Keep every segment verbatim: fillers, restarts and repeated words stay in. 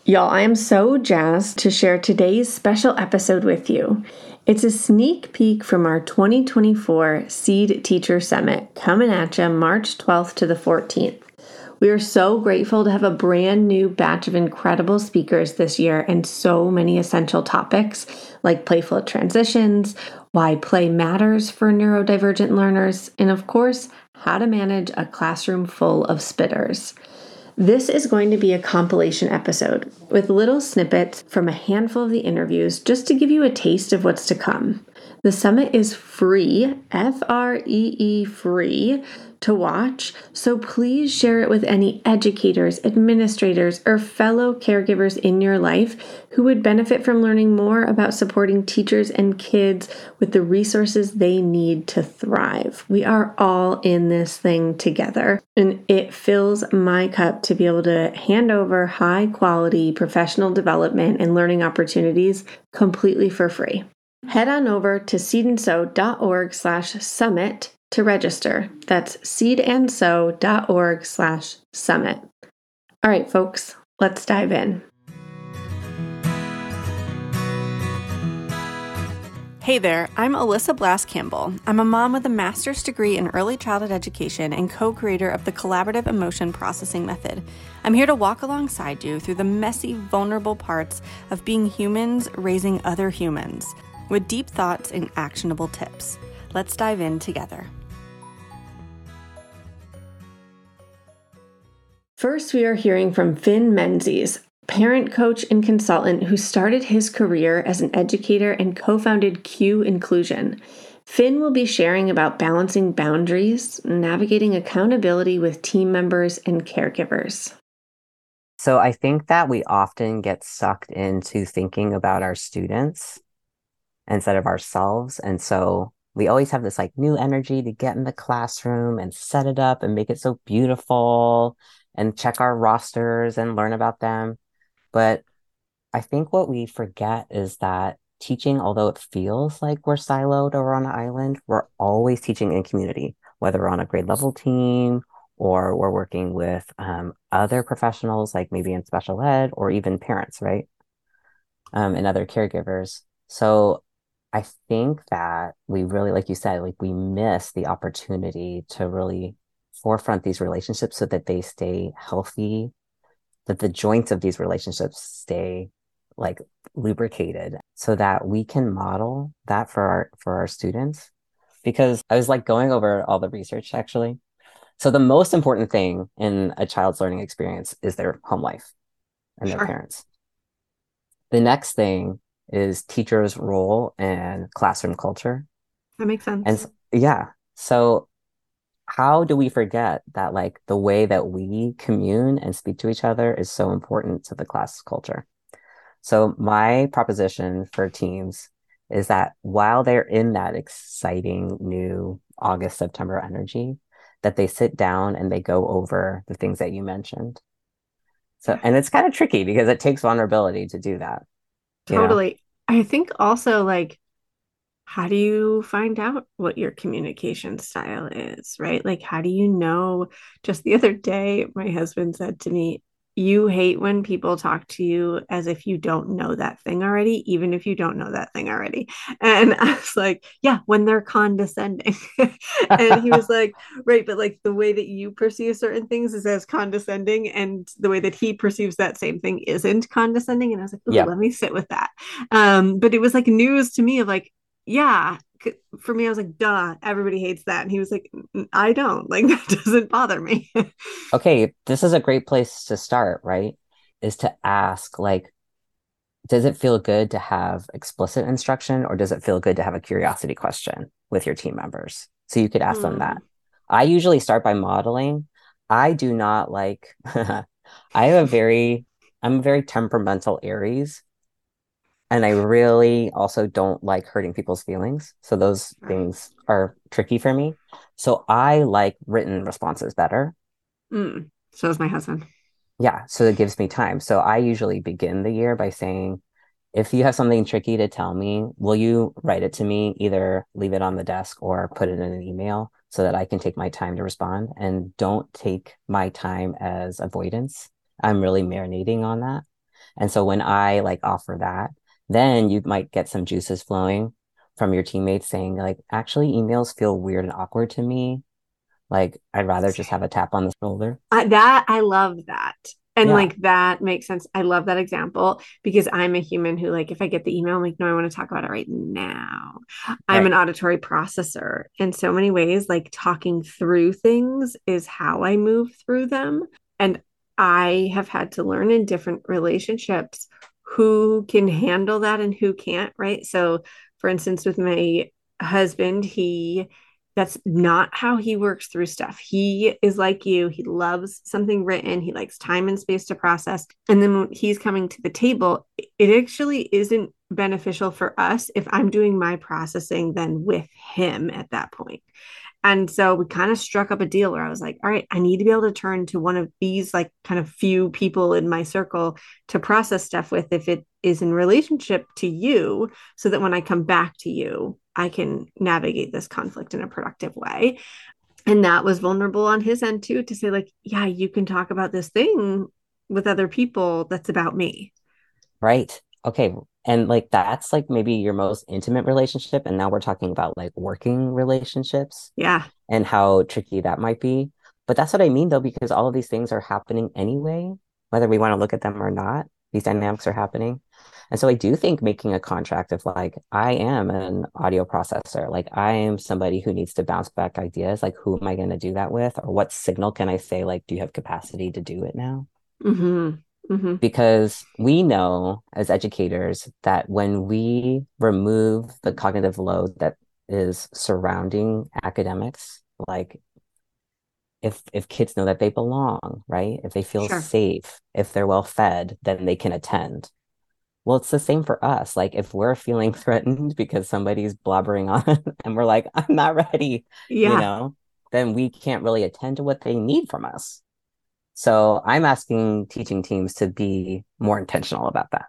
Y'all, I am so jazzed to share today's special episode with you. It's a sneak peek from our twenty twenty-four Seed Teacher Summit coming at you March twelfth to the fourteenth. We are so grateful to have a brand new batch of incredible speakers this year and so many essential topics like playful transitions, why play matters for neurodivergent learners, and of course, how to manage a classroom full of spitters. This is going to be a compilation episode with little snippets from a handful of the interviews just to give you a taste of what's to come. The summit is free, F R E E free, to watch, so please share it with any educators, administrators, or fellow caregivers in your life who would benefit from learning more about supporting teachers and kids with the resources they need to thrive. We are all in this thing together, and it fills my cup to be able to hand over high quality professional development and learning opportunities completely for free. Head on over to seedandsow.org slash summit to register. That's seedandsow.org slash summit. All right, folks, let's dive in. Hey there, I'm Alyssa Blass Campbell. I'm a mom with a master's degree in early childhood education and co-creator of the Collaborative Emotion Processing Method. I'm here to walk alongside you through the messy, vulnerable parts of being humans raising other humans with deep thoughts and actionable tips. Let's dive in together. First, we are hearing from Finn Menzies, parent coach and consultant who started his career as an educator and co-founded Q Inclusion. Finn will be sharing about balancing boundaries, navigating accountability with team members and caregivers. So I think that we often get sucked into thinking about our students instead of ourselves. And so we always have this like new energy to get in the classroom and set it up and make it so beautiful and check our rosters and learn about them. But I think what we forget is that teaching, although it feels like we're siloed or on an island, we're always teaching in community, whether we're on a grade level team or we're working with um, other professionals, like maybe in special ed or even parents, right? Um, and other caregivers. So I think that we really, like you said, like we miss the opportunity to really forefront these relationships so that they stay healthy, that the joints of these relationships stay like lubricated so that we can model that for our for our students. Because I was like going over all the research actually. So the most important thing in a child's learning experience is their home life and Sure. their parents. The next thing is teachers' role and classroom culture. That makes sense. And yeah, so how do we forget that like the way that we commune and speak to each other is so important to the class culture? So my proposition for teams is that while they're in that exciting new August, September energy, that they sit down and they go over the things that you mentioned. So, and it's kind of tricky because it takes vulnerability to do that. you know? Totally. I think also like, how do you find out what your communication style is, right? Like, how do you know? Just the other day, my husband said to me, you hate when people talk to you as if you don't know that thing already, even if you don't know that thing already. And I was like, yeah, when they're condescending. And he was like, right, but like the way that you perceive certain things is as condescending, and the way that he perceives that same thing isn't condescending. And I was like, ooh, Yeah. let me sit with that. Um, but it was like news to me of like, yeah, for me, I was like, duh, everybody hates that. And he was like, I don't, like, that doesn't bother me. Okay, this is a great place to start, right? Is to ask, like, does it feel good to have explicit instruction, or does it feel good to have a curiosity question with your team members? So you could ask them that. I usually start by modeling. I do not like, I have a very, I'm a very temperamental Aries. And I really also don't like hurting people's feelings. So those things are tricky for me. So I like written responses better. Mm. So is my husband. Yeah. So it gives me time. So I usually begin the year by saying, if you have something tricky to tell me, will you write it to me? Either leave it on the desk or put it in an email so that I can take my time to respond, and don't take my time as avoidance. I'm really marinating on that. And so when I like offer that, then you might get some juices flowing from your teammates saying like, actually, emails feel weird and awkward to me. Like, I'd rather just have a tap on the shoulder. Uh, that I love that. And Yeah. like that makes sense. I love that example because I'm a human who, like, if I get the email, I'm like, no, I want to talk about it right now. I'm Right. an auditory processor. In so many ways, like talking through things is how I move through them. And I have had to learn in different relationships who can handle that and who can't, right? So, for instance, with my husband, he that's not how he works through stuff. He is like you. He loves something written. He likes time and space to process. And then when he's coming to the table, it actually isn't beneficial for us if I'm doing my processing then with him at that point. And so we kind of struck up a deal where I was like, all right, I need to be able to turn to one of these, like, kind of few people in my circle to process stuff with if it is in relationship to you, so that when I come back to you, I can navigate this conflict in a productive way. And that was vulnerable on his end too, to say, like, yeah, you can talk about this thing with other people that's about me. Right. Okay. And like that's like maybe your most intimate relationship. And now we're talking about like working relationships Yeah. and how tricky that might be. But that's what I mean though, because all of these things are happening anyway, whether we want to look at them or not, these dynamics are happening. And so I do think making a contract of like, I am an audio processor, like I am somebody who needs to bounce back ideas, like who am I going to do that with? Or what signal can I say, like, do you have capacity to do it now? Mm-hmm. Mm-hmm. Because we know as educators that when we remove the cognitive load that is surrounding academics, like if if kids know that they belong, right? If they feel Sure. safe, if they're well fed, then they can attend. Well, it's the same for us. Like if we're feeling threatened because somebody's blobbering on and we're like, I'm not ready, you Yeah. know, then we can't really attend to what they need from us. So I'm asking teaching teams to be more intentional about that.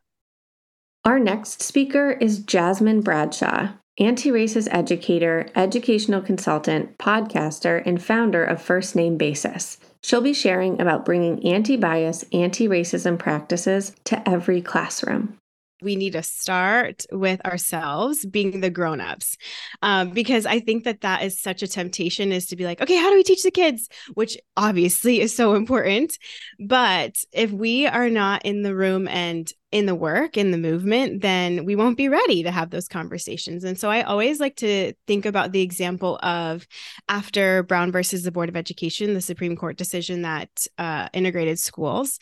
Our next speaker is Jasmine Bradshaw, anti-racist educator, educational consultant, podcaster, and founder of First Name Basis. She'll be sharing about bringing anti-bias, anti-racism practices to every classroom. We need to start with ourselves being the grownups, um, because I think that that is such a temptation, is to be like, okay, how do we teach the kids? Which obviously is so important. But if we are not in the room and in the work, in the movement, then we won't be ready to have those conversations. And so I always like to think about the example of after Brown versus the Board of Education, the Supreme Court decision that uh, integrated schools.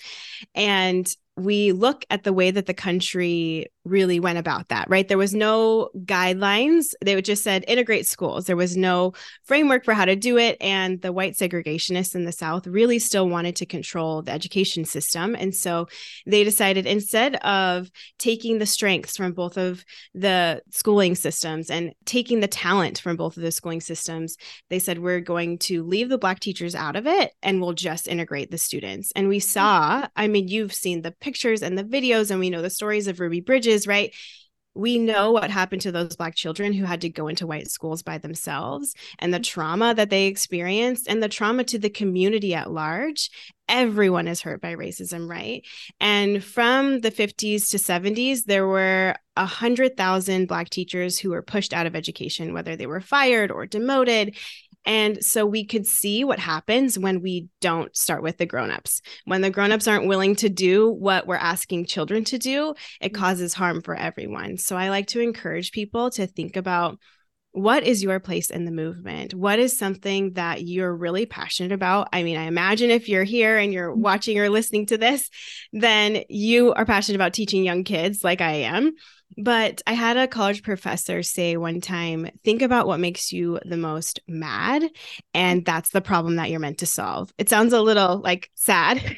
And we look at the way that the country really went about that, right? There was no guidelines. They would just said integrate schools. There was no framework for how to do it. And the white segregationists in the South really still wanted to control the education system. And so they decided, instead of taking the strengths from both of the schooling systems and taking the talent from both of the schooling systems, they said, we're going to leave the Black teachers out of it and we'll just integrate the students. And we saw, I mean, you've seen the pictures and the videos, and we know the stories of Ruby Bridges, right? We know what happened to those Black children who had to go into white schools by themselves, and the trauma that they experienced, and the trauma to the community at large. Everyone is hurt by racism, right? And from the fifties to seventies, there were one hundred thousand Black teachers who were pushed out of education, whether they were fired or demoted. And so we could see what happens when we don't start with the grownups. When the grownups aren't willing to do what we're asking children to do, it causes harm for everyone. So I like to encourage people to think about, what is your place in the movement? What is something that you're really passionate about? I mean, I imagine if you're here and you're watching or listening to this, then you are passionate about teaching young kids like I am. But I had a college professor say one time, think about what makes you the most mad, and that's the problem that you're meant to solve. It sounds a little like sad,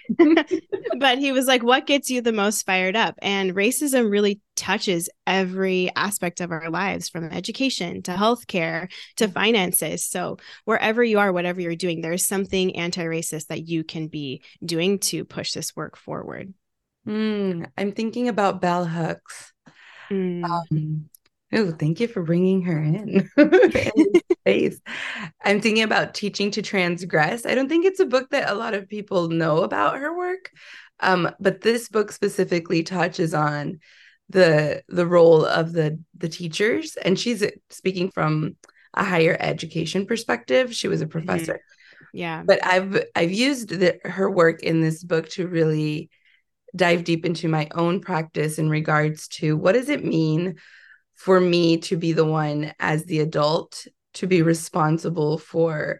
but he was like, what gets you the most fired up? And racism really touches every aspect of our lives, from education to healthcare to finances. So wherever you are, whatever you're doing, there's something anti-racist that you can be doing to push this work forward. Mm, I'm thinking about Bell Hooks. Mm. Um, oh, thank you for bringing her in. in space. I'm thinking about Teaching to Transgress. I don't think it's a book that a lot of people know about her work, Um, but this book specifically touches on the the role of the the teachers, and she's speaking from a higher education perspective. She was a professor. Mm-hmm. Yeah. But I've I've used the, her work in this book to really dive deep into my own practice in regards to what does it mean for me to be the one as the adult to be responsible for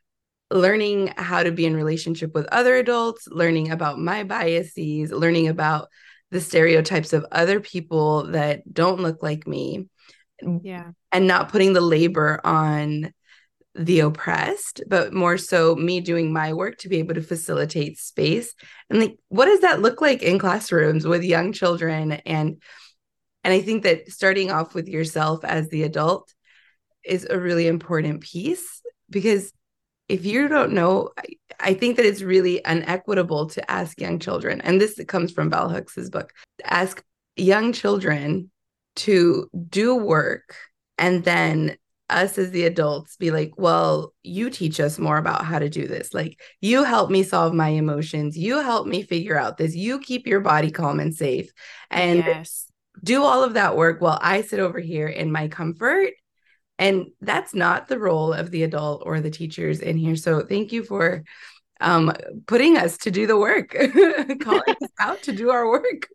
learning how to be in relationship with other adults, learning about my biases, learning about the stereotypes of other people that don't look like me. Yeah. And not putting the labor on the oppressed, but more so me doing my work to be able to facilitate space. And like, what does that look like in classrooms with young children? And and I think that starting off with yourself as the adult is a really important piece, because if you don't know, I, I think that it's really inequitable to ask young children, and this comes from Bell Hooks's book, ask young children to do work and then us as the adults be like, well, you teach us more about how to do this. Like, you help me solve my emotions. You help me figure out this. You keep your body calm and safe and yes. do all of that work while I sit over here in my comfort. And that's not the role of the adult or the teachers in here. So thank you for um, putting us to do the work, calling us out to do our work.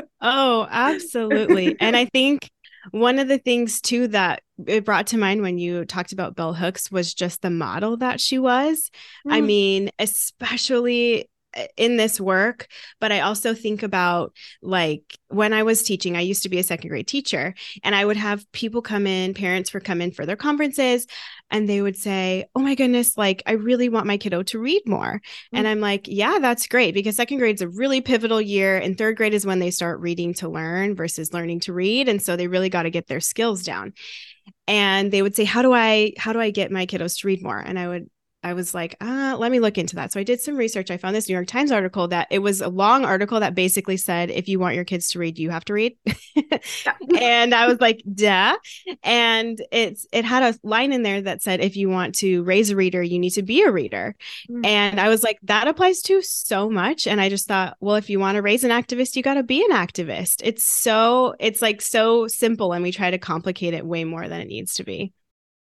Oh, absolutely. And I think one of the things too that it brought to mind when you talked about Bell Hooks was just the model that she was. Mm. I mean, especially in this work, but I also think about like when I was teaching, I used to be a second grade teacher, and I would have people come in, parents would come in for their conferences, and they would say, oh my goodness, like I really want my kiddo to read more. Mm-hmm. And I'm like, yeah, that's great, because second grade is a really pivotal year, and third grade is when they start reading to learn versus learning to read. And so they really got to get their skills down. And they would say, how do I, how do I get my kiddos to read more? And I would I was like, ah, let me look into that. So I did some research. I found this New York Times article that it was a long article that basically said, if you want your kids to read, you have to read. And I was like, duh. And it's, it had a line in there that said, if you want to raise a reader, you need to be a reader. Mm-hmm. And I was like, that applies to so much. And I just thought, well, if you want to raise an activist, you got to be an activist. It's so, it's like so simple. And we try to complicate it way more than it needs to be.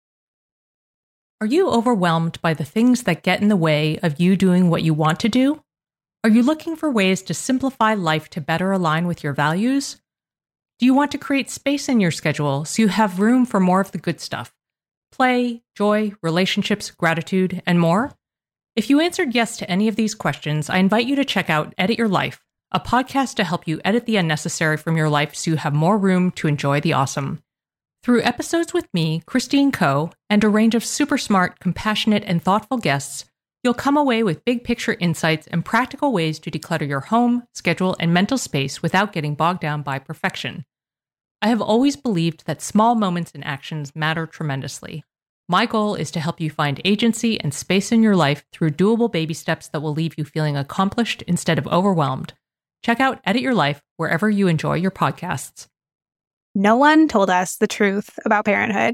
Are you overwhelmed by the things that get in the way of you doing what you want to do? Are you looking for ways to simplify life to better align with your values? Do you want to create space in your schedule so you have room for more of the good stuff? Play, joy, relationships, gratitude, and more? If you answered yes to any of these questions, I invite you to check out Edit Your Life, a podcast to help you edit the unnecessary from your life so you have more room to enjoy the awesome. Through episodes with me, Christine Coe, and a range of super smart, compassionate, and thoughtful guests, you'll come away with big picture insights and practical ways to declutter your home, schedule, and mental space without getting bogged down by perfection. I have always believed that small moments and actions matter tremendously. My goal is to help you find agency and space in your life through doable baby steps that will leave you feeling accomplished instead of overwhelmed. Check out Edit Your Life wherever you enjoy your podcasts. No one told us the truth about parenthood.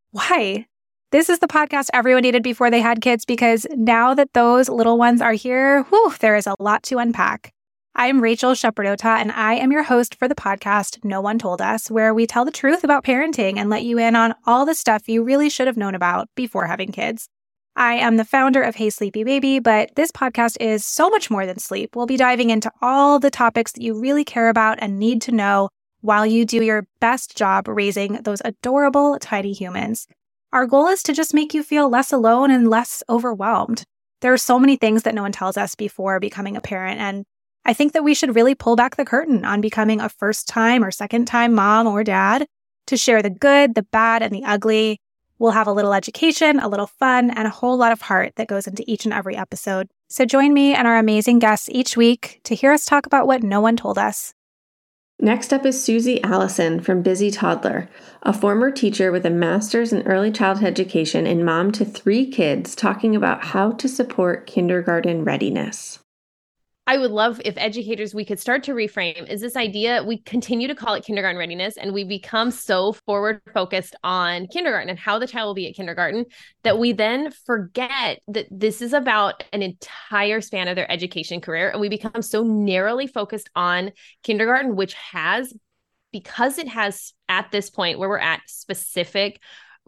Why? This is the podcast everyone needed before they had kids, because now that those little ones are here, whew, there is a lot to unpack. I'm Rachel Shepardota, and I am your host for the podcast No One Told Us, where we tell the truth about parenting and let you in on all the stuff you really should have known about before having kids. I am the founder of Hey Sleepy Baby, but this podcast is so much more than sleep. We'll be diving into all the topics that you really care about and need to know while you do your best job raising those adorable, tiny humans. Our goal is to just make you feel less alone and less overwhelmed. There are so many things that no one tells us before becoming a parent, and I think that we should really pull back the curtain on becoming a first-time or second-time mom or dad to share the good, the bad, and the ugly. We'll have a little education, a little fun, and a whole lot of heart that goes into each and every episode. So join me and our amazing guests each week to hear us talk about what no one told us. Next up is Susie Allison from Busy Toddler, a former teacher with a master's in early childhood education and mom to three kids, talking about how to support kindergarten readiness. I would love if educators, we could start to reframe is this idea, we continue to call it kindergarten readiness, and we become so forward focused on kindergarten and how the child will be at kindergarten that we then forget that this is about an entire span of their education career. And we become so narrowly focused on kindergarten, which has, because it has at this point where we're at specific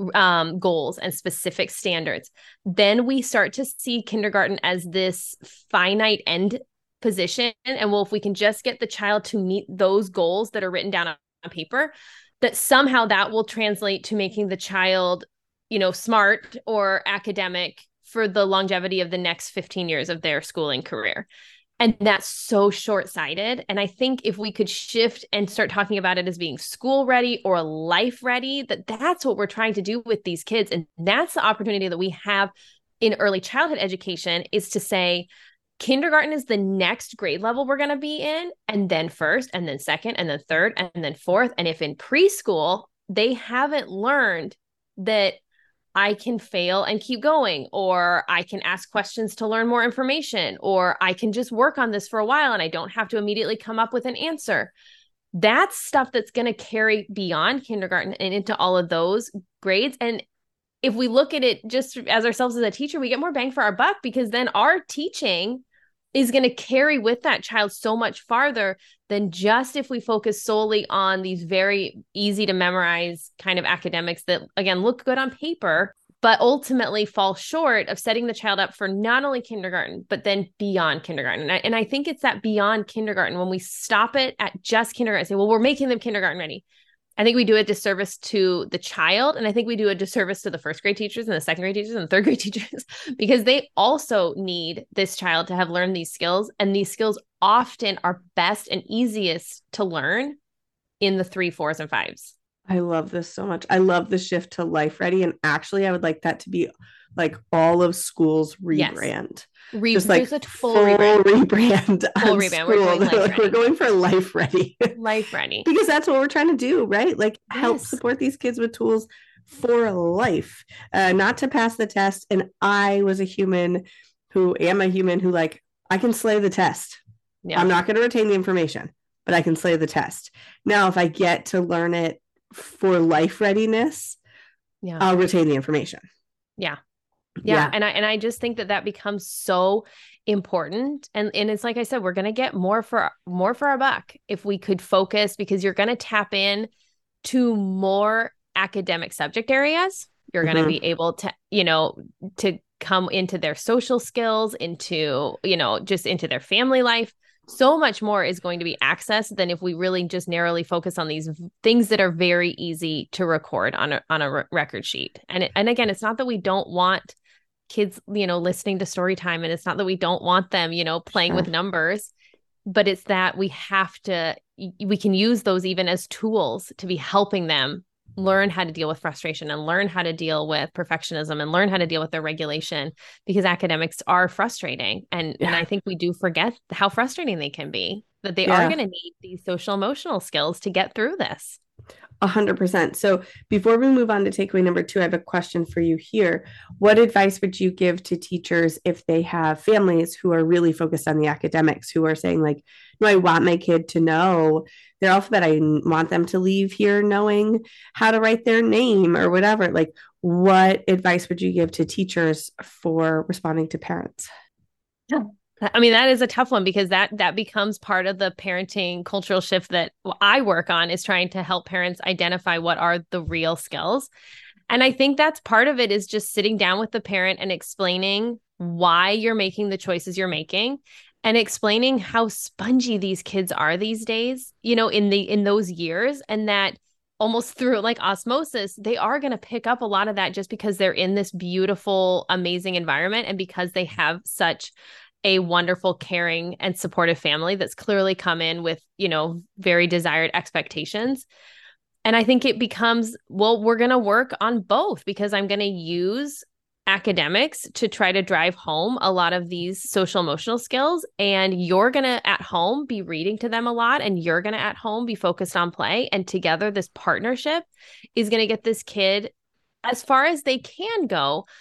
um, goals and specific standards, then we start to see kindergarten as this finite end position. And well, if we can just get the child to meet those goals that are written down on, on paper, that somehow that will translate to making the child, you know, smart or academic for the longevity of the next fifteen years of their schooling career. And that's so short-sighted. And I think if we could shift and start talking about it as being school ready or life ready, that that's what we're trying to do with these kids. And that's the opportunity that we have in early childhood education, is to say, kindergarten is the next grade level we're going to be in, and then first, and then second, and then third, and then fourth. And if in preschool, they haven't learned that I can fail and keep going, or I can ask questions to learn more information, or I can just work on this for a while and I don't have to immediately come up with an answer. That's stuff that's going to carry beyond kindergarten and into all of those grades. And if we look at it just as ourselves as a teacher, we get more bang for our buck, because then our teaching is going to carry with that child so much farther than just if we focus solely on these very easy to memorize kind of academics that, again, look good on paper, but ultimately fall short of setting the child up for not only kindergarten, but then beyond kindergarten. And I, and I think it's that beyond kindergarten, when we stop it at just kindergarten, say, well, we're making them kindergarten ready. I think we do a disservice to the child. And I think we do a disservice to the first grade teachers and the second grade teachers and the third grade teachers, because they also need this child to have learned these skills. And these skills often are best and easiest to learn in the three, fours, and fives. I love this so much. I love the shift to life ready. And actually, I would like that to be like all of school's rebrand. Yes. Re- just like a full, full rebrand. rebrand full rebrand. We're going, like, we're going for life ready. Life ready. Because that's what we're trying to do, right? Like yes. help support these kids with tools for life, uh, not to pass the test. And I was a human who am a human who like, I can slay the test. Yeah. I'm not going to retain the information, but I can slay the test. Now, if I get to learn it for life readiness, yeah. I'll retain the information. Yeah. Yeah. yeah. And I, and I just think that that becomes so important. And, and it's like I said, we're going to get more for more for our buck if we could focus, because you're going to tap in to more academic subject areas. You're mm-hmm. going to be able to, you know, to come into their social skills, into, you know, just into their family life. So much more is going to be accessed than if we really just narrowly focus on these things that are very easy to record on a, on a re- record sheet. And, it, and again, it's not that we don't want kids, you know, listening to story time, and it's not that we don't want them, you know, playing sure. with numbers, but it's that we have to, we can use those even as tools to be helping them learn how to deal with frustration and learn how to deal with perfectionism and learn how to deal with their regulation, because academics are frustrating. And, yeah. and I think we do forget how frustrating they can be, that they yeah. are going to need these social emotional skills to get through this. A hundred percent. So before we move on to takeaway number two, I have a question for you here. What advice would you give to teachers if they have families who are really focused on the academics, who are saying like, no, I want my kid to know their alphabet. I want them to leave here knowing how to write their name or whatever. Like, what advice would you give to teachers for responding to parents? Yeah. I mean, that is a tough one, because that that becomes part of the parenting cultural shift that I work on, is trying to help parents identify what are the real skills. And I think that's part of it, is just sitting down with the parent and explaining why you're making the choices you're making, and explaining how spongy these kids are these days, you know, in the in those years, and that almost through like osmosis, they are going to pick up a lot of that just because they're in this beautiful, amazing environment, and because they have such a wonderful, caring, and supportive family that's clearly come in with, you know, very desired expectations. And I think it becomes, well, we're going to work on both, because I'm going to use academics to try to drive home a lot of these social emotional skills. And you're going to at home be reading to them a lot, and you're going to at home be focused on play. And together, this partnership is going to get this kid as far as they can go,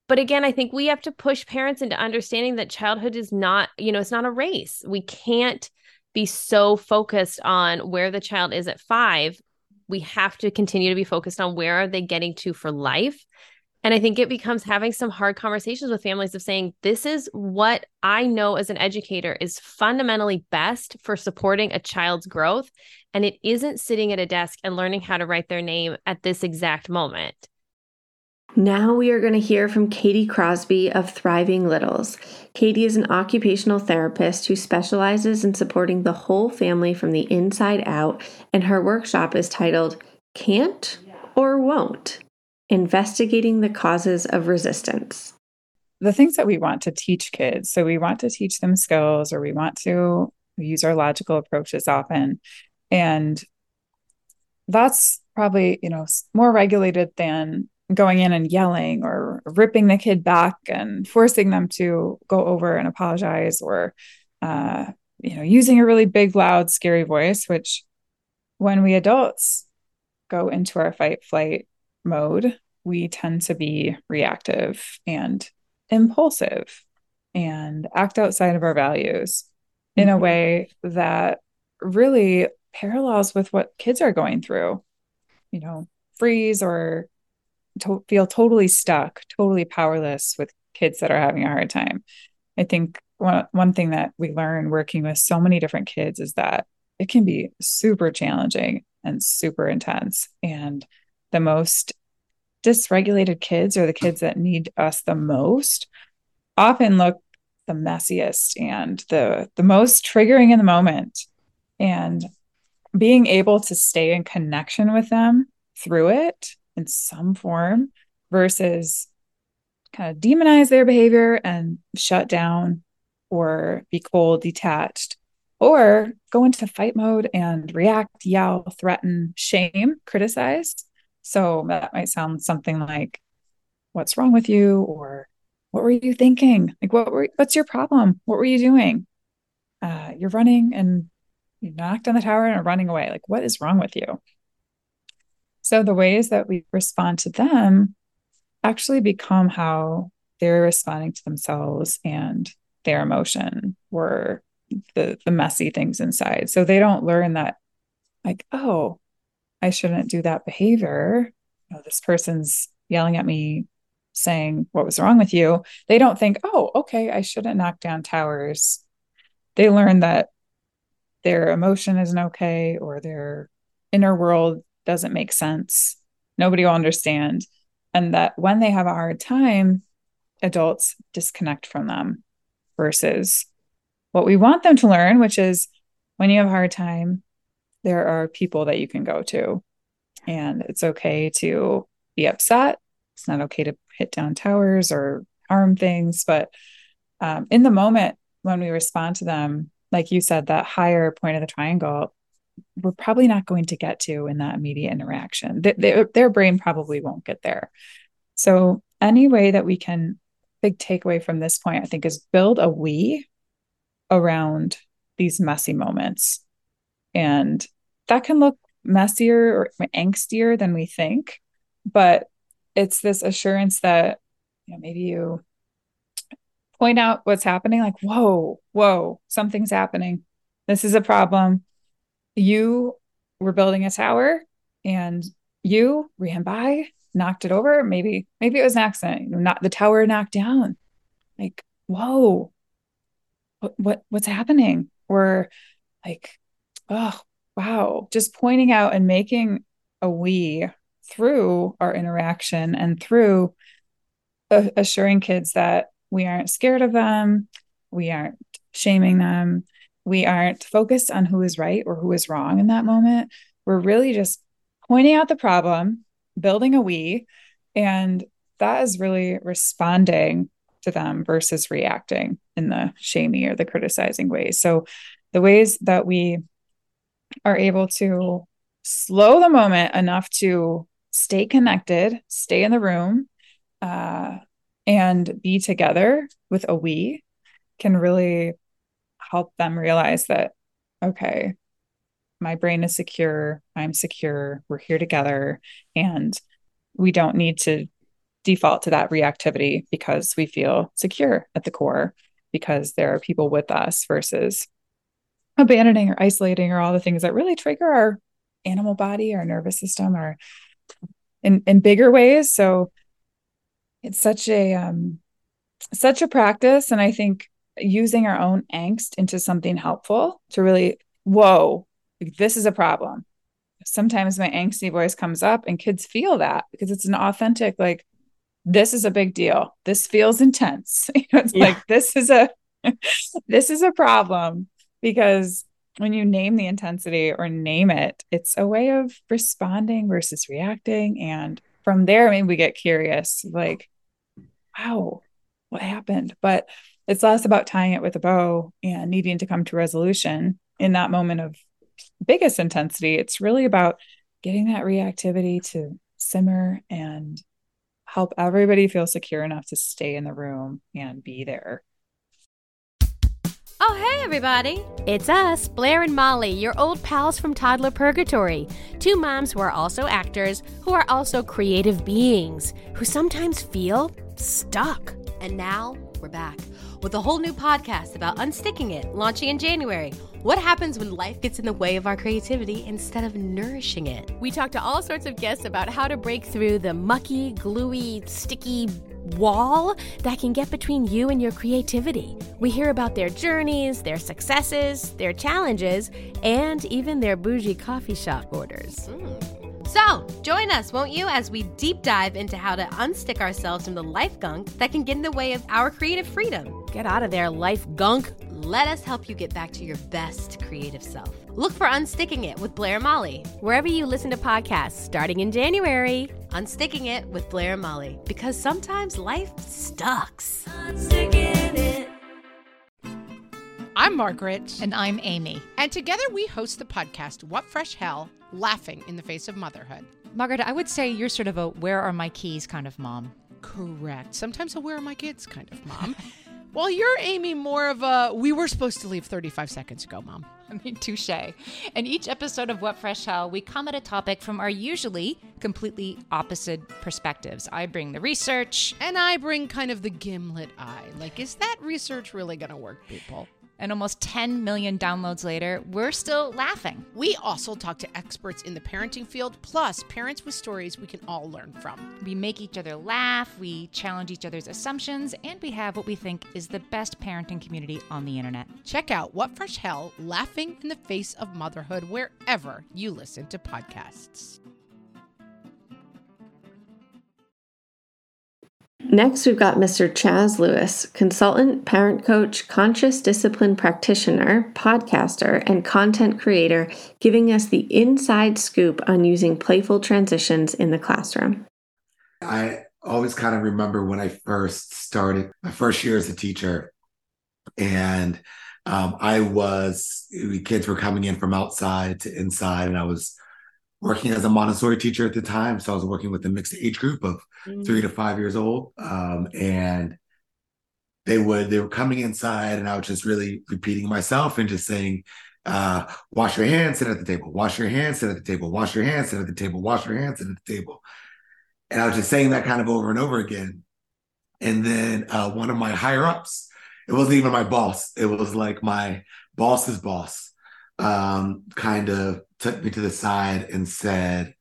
But again, I think we have to push parents into understanding that childhood is not, you know, it's not a race. We can't be so focused on where the child is at five. We have to continue to be focused on where are they getting to for life. And I think it becomes having some hard conversations with families of saying, this is what I know as an educator is fundamentally best for supporting a child's growth. And it isn't sitting at a desk and learning how to write their name at this exact moment. Now we are going to hear from Katie Crosby of Thriving Littles. Katie is an occupational therapist who specializes in supporting the whole family from the inside out, and her workshop is titled Can't or Won't? Investigating the Causes of Resistance. The things that we want to teach kids, so we want to teach them skills, or we want to use our logical approaches often. And that's probably, you know, more regulated than going in and yelling or ripping the kid back and forcing them to go over and apologize, or, uh, you know, using a really big, loud, scary voice, which when we adults go into our fight flight mode, we tend to be reactive and impulsive and act outside of our values in a way that really parallels with what kids are going through. You know, freeze or to feel totally stuck, totally powerless with kids that are having a hard time. I think one, one thing that we learn working with so many different kids is that it can be super challenging and super intense. And the most dysregulated kids, or the kids that need us the most, often look the messiest and the, the most triggering in the moment. And being able to stay in connection with them through it in some form versus kind of demonize their behavior and shut down or be cold, detached, or go into fight mode and react, yell, threaten, shame, criticize. So that might sound something like, what's wrong with you? Or what were you thinking? Like, what were, what's your problem? What were you doing? Uh, you're running and you knocked on the tower and are running away. Like, what is wrong with you? So the ways that we respond to them actually become how they're responding to themselves and their emotion, or the, the messy things inside. So they don't learn that, like, oh, I shouldn't do that behavior. You know, this person's yelling at me saying, what was wrong with you? They don't think, oh, okay, I shouldn't knock down towers. They learn that their emotion isn't okay, or their inner world doesn't make sense. Nobody will understand. And that when they have a hard time, adults disconnect from them, versus what we want them to learn, which is when you have a hard time, there are people that you can go to. And it's okay to be upset. It's not okay to hit down towers or harm things. But um, in the moment, when we respond to them, like you said, that higher point of the triangle, we're probably not going to get to in that immediate interaction. Th- their, their brain probably won't get there. So any way that we can, big takeaway from this point, I think, is build a we around these messy moments. And that can look messier or angstier than we think, but it's this assurance that, you know, maybe you point out what's happening, like, whoa, whoa, something's happening. This is a problem. You were building a tower and you ran by, knocked it over. Maybe, maybe it was an accident. You know, not the tower knocked down. Like, whoa, what, what, what's happening? Or like, oh, wow, just pointing out and making a we through our interaction and through uh, assuring kids that we aren't scared of them, we aren't shaming them, we aren't focused on who is right or who is wrong in that moment. We're really just pointing out the problem, building a we, and that is really responding to them versus reacting in the shamey or the criticizing ways. So the ways that we are able to slow the moment enough to stay connected, stay in the room, uh, and be together with a we can really help them realize that, okay, my brain is secure, I'm secure, we're here together, and we don't need to default to that reactivity because we feel secure at the core, because there are people with us, versus abandoning or isolating or all the things that really trigger our animal body, our nervous system, or in, in bigger ways. So it's such a, um, such a practice. And I think using our own angst into something helpful to really, whoa, this is a problem. Sometimes my angsty voice comes up and kids feel that because it's an authentic, like, this is a big deal. This feels intense. You know, it's yeah. like, this is a, this is a problem. Because when you name the intensity or name it, it's a way of responding versus reacting. And from there, maybe we get curious, like, wow, what happened? But it's less about tying it with a bow and needing to come to resolution in that moment of biggest intensity. It's really about getting that reactivity to simmer and help everybody feel secure enough to stay in the room and be there. Oh, hey, everybody. It's us, Blair and Molly, your old pals from Toddler Purgatory. Two moms who are also actors, who are also creative beings, who sometimes feel stuck. And now we're back with a whole new podcast about unsticking it, launching in January. What happens when life gets in the way of our creativity instead of nourishing it? We talk to all sorts of guests about how to break through the mucky, gluey, sticky wall that can get between you and your creativity. We hear about their journeys, their successes, their challenges, and even their bougie coffee shop orders. Mm. So, join us, won't you, as we deep dive into how to unstick ourselves from the life gunk that can get in the way of our creative freedom. Get out of there, life gunk. Let us help you get back to your best creative self. Look for Unsticking It with Blair and Molly, wherever you listen to podcasts, starting in January. Unsticking It with Blair and Molly, because sometimes life sucks. Unsticking it. I'm Margaret. And I'm Amy. And together we host the podcast, What Fresh Hell? Laughing in the Face of Motherhood. Margaret, I would say you're sort of a where are my keys kind of mom. Correct. Sometimes a where are my kids kind of mom. Well, you're, Amy, more of a, we were supposed to leave thirty-five seconds ago, Mom. I mean, touche. In each episode of What Fresh Hell, we come at a topic from our usually completely opposite perspectives. I bring the research. And I bring kind of the gimlet eye. Like, is that research really going to work, people? And almost ten million downloads later, we're still laughing. We also talk to experts in the parenting field, plus parents with stories we can all learn from. We make each other laugh, we challenge each other's assumptions, and we have what we think is the best parenting community on the internet. Check out What Fresh Hell, Laughing in the Face of Motherhood, wherever you listen to podcasts. Next, we've got Mister Chaz Lewis, consultant, parent coach, conscious discipline practitioner, podcaster, and content creator, giving us the inside scoop on using playful transitions in the classroom. I always kind of remember when I first started my first year as a teacher, and um, I was, kids were coming in from outside to inside, and I was working as a Montessori teacher at the time. So I was working with a mixed age group of mm. three to five years old. Um, and they would, they were coming inside, and I was just really repeating myself and just saying, uh, wash your hands, sit at the table, wash your hands, sit at the table, wash your hands, sit at the table, wash your hands, sit at the table. And I was just saying that kind of over and over again. And then uh, one of my higher ups, it wasn't even my boss. It was like my boss's boss, um, kind of took me to the side and said,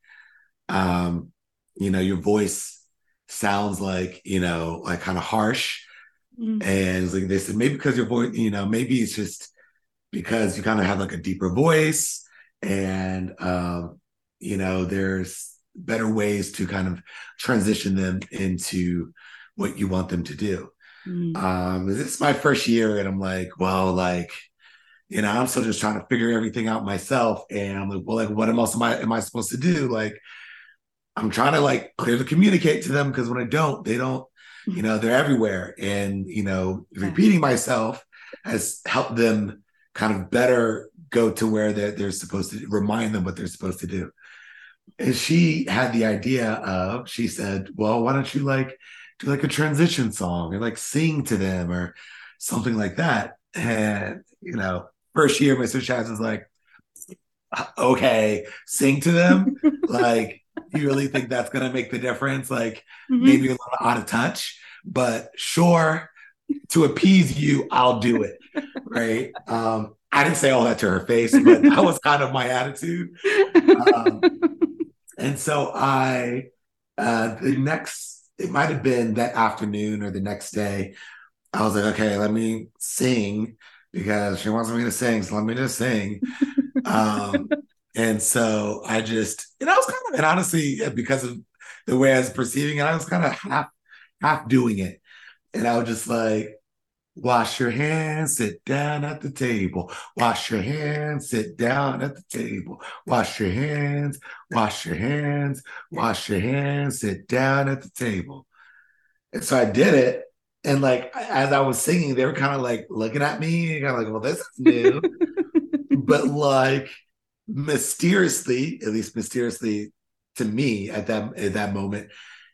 um, you know, your voice sounds like, you know, like kind of harsh. Mm-hmm. And it's like, they said, maybe because your voice, you know, maybe it's just because you kind of have like a deeper voice, and, um, you know, there's better ways to kind of transition them into what you want them to do. Mm-hmm. Um, this is my first year, and I'm like, well, like, you know, I'm still just trying to figure everything out myself. And I'm like, well, like, what else am I, am I supposed to do? Like, I'm trying to like clearly communicate to them, because when I don't, they don't, you know, they're everywhere. And, you know, repeating myself has helped them kind of better go to where they're, they're supposed to, remind them what they're supposed to do. And she had the idea of, she said, well, why don't you like do like a transition song, or like sing to them or something like that. And, you know, first year, Mister Chaz was like, okay, sing to them. Like, you really think that's going to make the difference? Like Mhm. maybe a little out of touch, but sure, to appease you, I'll do it. Right. Um, I didn't say all that to her face, but that was kind of my attitude. Um, and so I, uh, the next, it might have been that afternoon or the next day, I was like, okay, let me sing because she wants me to sing. So let me just sing. Um, and so I just, and I was kind of, and honestly, because of the way I was perceiving it, I was kind of half, half doing it. And I was just like, wash your hands, sit down at the table. Wash your hands, sit down at the table. Wash your hands, wash your hands, wash your hands, sit down at the table. And so I did it. And like, as I was singing, they were kind of like looking at me, kind of like, well, this is new. But like mysteriously, at least mysteriously to me at that, at that moment,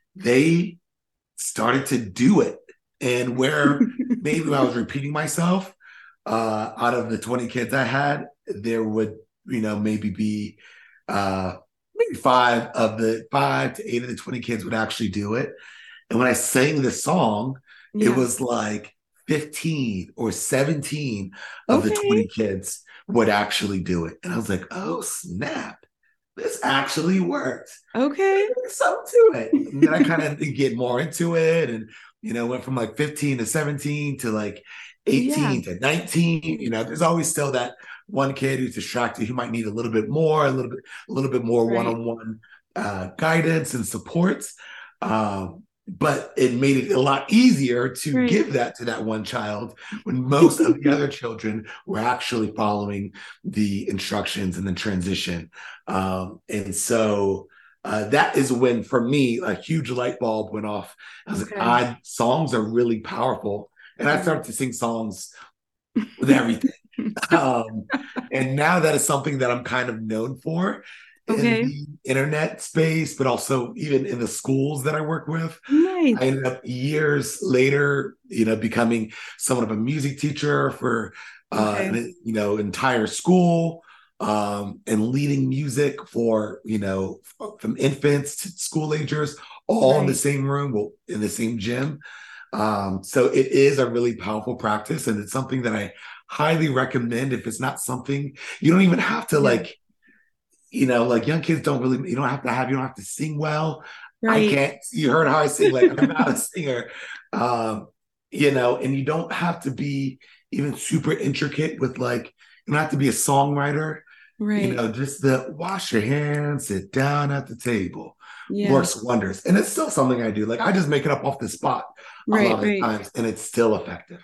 they started to do it. And where maybe I was repeating myself, uh, out of the twenty kids I had, there would, you know, maybe be uh, maybe five of the five to eight of the twenty kids would actually do it. And when I sang the song, Yeah. it was like fifteen or seventeen of the Okay. twenty kids would actually do it. And I was like, oh, snap. This actually worked. Okay. There's something to it. And then I kind of get more into it and, you know, went from like fifteen to seventeen to like eighteen to nineteen. You know, there's always still that one kid who's distracted who might need a little bit more, a little bit, a little bit more Right. one-on-one uh, guidance and supports. Um, but it made it a lot easier to Right. give that to that one child when most of the other children were actually following the instructions and the transition. Um, and so Uh, that is when, for me, a huge light bulb went off. I was Okay. like, I, songs are really powerful. And I started to sing songs with everything. um, and now that is something that I'm kind of known for Okay. in the internet space, but also even in the schools that I work with. Nice. I ended up years later, you know, becoming somewhat of a music teacher for, uh, Okay. an, you know, entire school. Um, and leading music for, you know, from infants to school agers, all in the Right. same room, well, in the same gym. Um, so it is a really powerful practice, and it's something that I highly recommend. If it's not something, you don't even have to Yeah. like, you know, like young kids don't really, you don't have to have, you don't have to sing well. I Right. can't, you heard how I sing, like I'm not a singer. Um, you know, and you don't have to be even super intricate with like, you don't have to be a songwriter. Right. You know, just the wash your hands, sit down at the table Yeah. works wonders. And it's still something I do. Like I just make it up off the spot a Right. lot of Right. times, and it's still effective.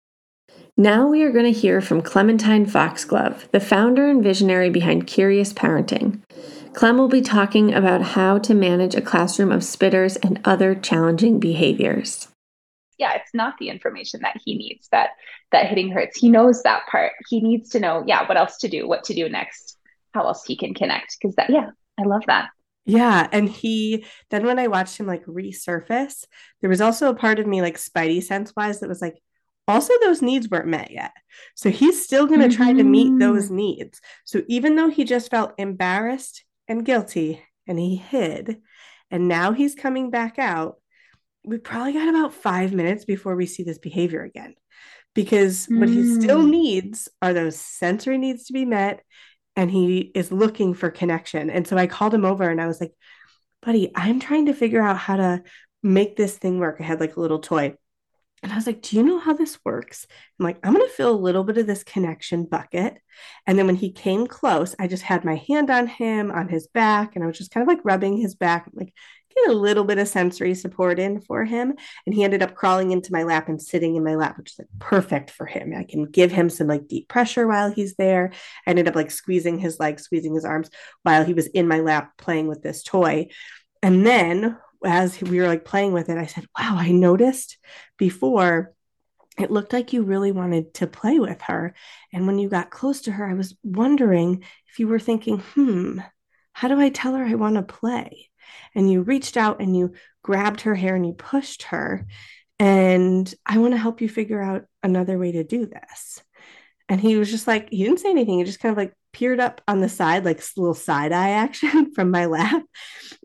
Now we are going to hear from Clementine Foxglove, the founder and visionary behind Curious Parenting. Clem will be talking about how to manage a classroom of spitters and other challenging behaviors. Yeah, it's not the information that he needs that that hitting hurts. He knows that part. He needs to know, yeah, what else to do, what to do next, how else he can connect. Because that, yeah, I love that. Yeah. And he, then when I watched him like resurface, there was also a part of me, like Spidey sense wise, that was like, also those needs weren't met yet. So he's still going to try to meet those needs. So even though he just felt embarrassed and guilty and he hid, and now he's coming back out, we probably got about five minutes before we see this behavior again. Because what he still needs are those sensory needs to be met, and he is looking for connection. And so I called him over and I was like, buddy, I'm trying to figure out how to make this thing work. I had like a little toy. And I was like, do you know how this works? I'm like, I'm going to fill a little bit of this connection bucket. And then when he came close, I just had my hand on him, on his back, and I was just kind of like rubbing his back, like get a little bit of sensory support in for him. And he ended up crawling into my lap and sitting in my lap, which is like perfect for him. I can give him some like deep pressure while he's there. I ended up like squeezing his legs, squeezing his arms while he was in my lap playing with this toy. And then as we were like playing with it, I said, wow, I noticed before it looked like you really wanted to play with her. And when you got close to her, I was wondering if you were thinking, hmm, how do I tell her I want to play? And you reached out and you grabbed her hair and you pushed her. And I want to help you figure out another way to do this. And he was just like, he didn't say anything. He just kind of like peered up on the side, like little side eye action from my lap.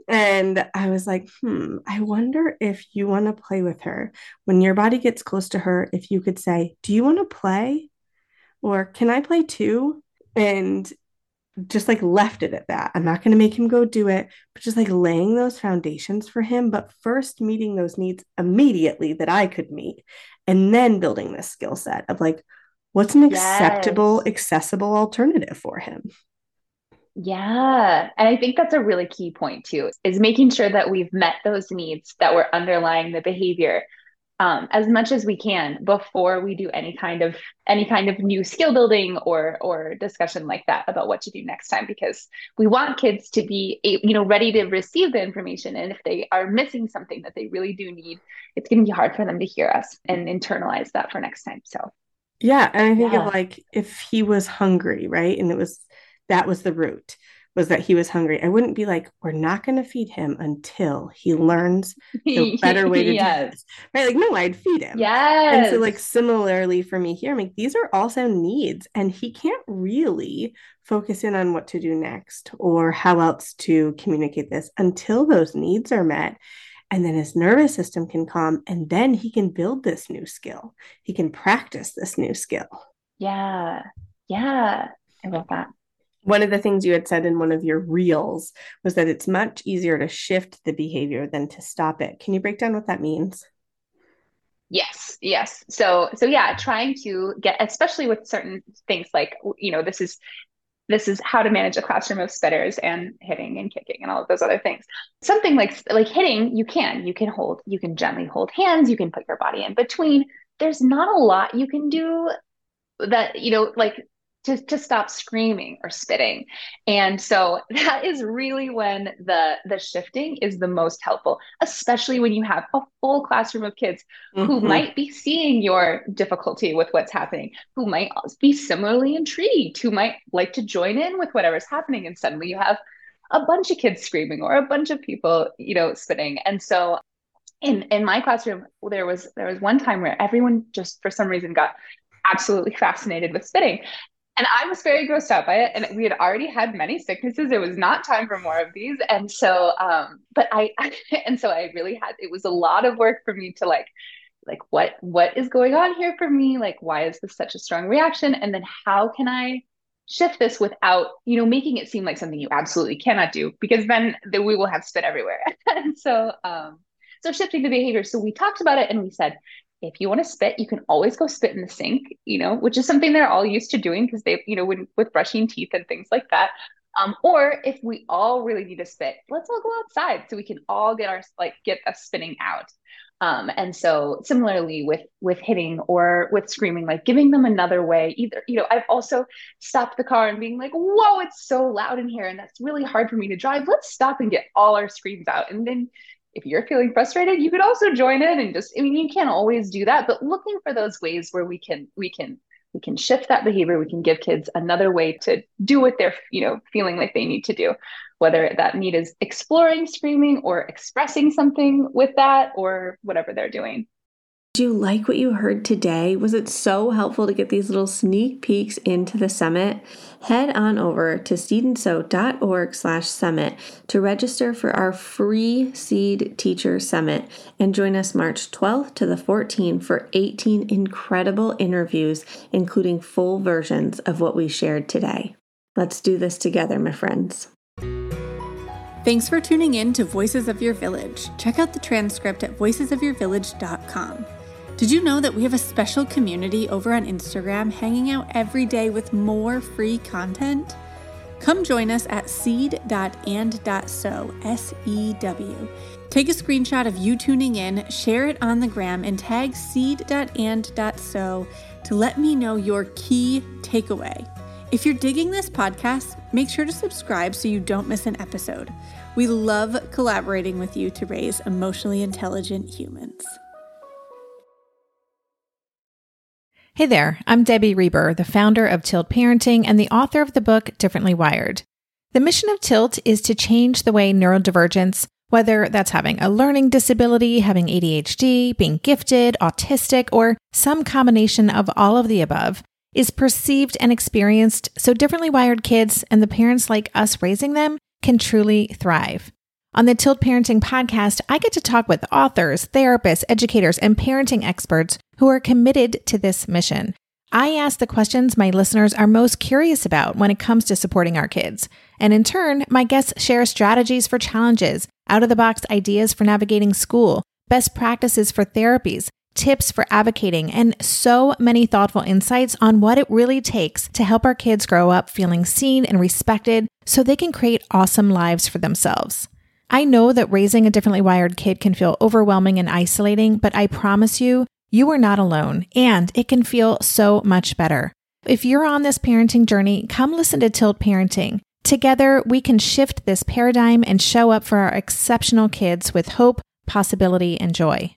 And I was like, hmm, I wonder if you want to play with her. When your body gets close to her, if you could say, do you want to play? Or can I play too? And just like left it at that. I'm not going to make him go do it, but just like laying those foundations for him, but first meeting those needs immediately that I could meet, and then building this skill set of like, what's an acceptable, Yes. accessible alternative for him? Yeah. And I think that's a really key point too, is making sure that we've met those needs that were underlying the behavior um, as much as we can before we do any kind of any kind of new skill building or or discussion like that about what to do next time, because we want kids to be you know ready to receive the information, and if they are missing something that they really do need, it's going to be hard for them to hear us and internalize that for next time. So yeah, and I think yeah. of like if he was hungry, right, and it was that was the root, was that he was hungry, I wouldn't be like, we're not going to feed him until he learns the better way to Yes. do this, right? Like, no, I'd feed him. Yes. And so like similarly for me here, I'm like, these are also needs, and he can't really focus in on what to do next or how else to communicate this until those needs are met. And then his nervous system can calm, and then he can build this new skill. He can practice this new skill. Yeah. Yeah. I love that. One of the things you had said in one of your reels was that it's much easier to shift the behavior than to stop it. Can you break down what that means? Yes, yes. So, so yeah, trying to get, especially with certain things like, you know, this is, this is how to manage a classroom of spitters and hitting and kicking and all of those other things. Something like, like hitting, you can, you can hold, you can gently hold hands, you can put your body in between. There's not a lot you can do that, you know, like to, to stop screaming or spitting. And so that is really when the, the shifting is the most helpful, especially when you have a full classroom of kids who Mhm. might be seeing your difficulty with what's happening, who might be similarly intrigued, who might like to join in with whatever's happening. And suddenly you have a bunch of kids screaming or a bunch of people, you know, spitting. And so in, in my classroom, there was, there was one time where everyone just for some reason got absolutely fascinated with spitting. And I was very grossed out by it. And we had already had many sicknesses. It was not time for more of these. And so, um, but I, and so I really had, it was a lot of work for me to like, like what, what is going on here for me? Like, why is this such a strong reaction? And then how can I shift this without, you know, making it seem like something you absolutely cannot do, because then, then we will have spit everywhere. And so, um, so shifting the behavior. So we talked about it and we said, if you want to spit, you can always go spit in the sink, you know, which is something they're all used to doing because they, you know, when, with brushing teeth and things like that. Um, or if we all really need to spit, let's all go outside so we can all get our, like, get us spitting out. Um, and so similarly with, with hitting or with screaming, like giving them another way, either, you know, I've also stopped the car and being like, whoa, it's so loud in here and that's really hard for me to drive. Let's stop and get all our screams out. And then if you're feeling frustrated, you could also join in and just, I mean, you can't always do that, but looking for those ways where we can, we can, we can shift that behavior. We can give kids another way to do what they're, you know, feeling like they need to do, whether that need is exploring screaming or expressing something with that or whatever they're doing. Do you like what you heard today? Was it so helpful to get these little sneak peeks into the summit? Head on over to seedandsew.org slash summit to register for our free Seed Teacher Summit and join us March twelfth to the fourteenth for eighteen incredible interviews, including full versions of what we shared today. Let's do this together, my friends. Thanks for tuning in to Voices of Your Village. Check out the transcript at voices of your village dot com. Did you know that we have a special community over on Instagram hanging out every day with more free content? Come join us at seed dot and dot sew, S E W. Take a screenshot of you tuning in, share it on the gram, and tag seed dot and dot sew to let me know your key takeaway. If you're digging this podcast, make sure to subscribe so you don't miss an episode. We love collaborating with you to raise emotionally intelligent humans. Hey there, I'm Debbie Reber, the founder of Tilt Parenting and the author of the book Differently Wired. The mission of Tilt is to change the way neurodivergence, whether that's having a learning disability, having A D H D, being gifted, autistic, or some combination of all of the above, is perceived and experienced so differently wired kids and the parents like us raising them can truly thrive. On the Tilt Parenting podcast, I get to talk with authors, therapists, educators, and parenting experts who are committed to this mission. I ask the questions my listeners are most curious about when it comes to supporting our kids. And in turn, my guests share strategies for challenges, out-of-the-box ideas for navigating school, best practices for therapies, tips for advocating, and so many thoughtful insights on what it really takes to help our kids grow up feeling seen and respected so they can create awesome lives for themselves. I know that raising a differently wired kid can feel overwhelming and isolating, but I promise you, you are not alone, and it can feel so much better. If you're on this parenting journey, come listen to Tilt Parenting. Together, we can shift this paradigm and show up for our exceptional kids with hope, possibility, and joy.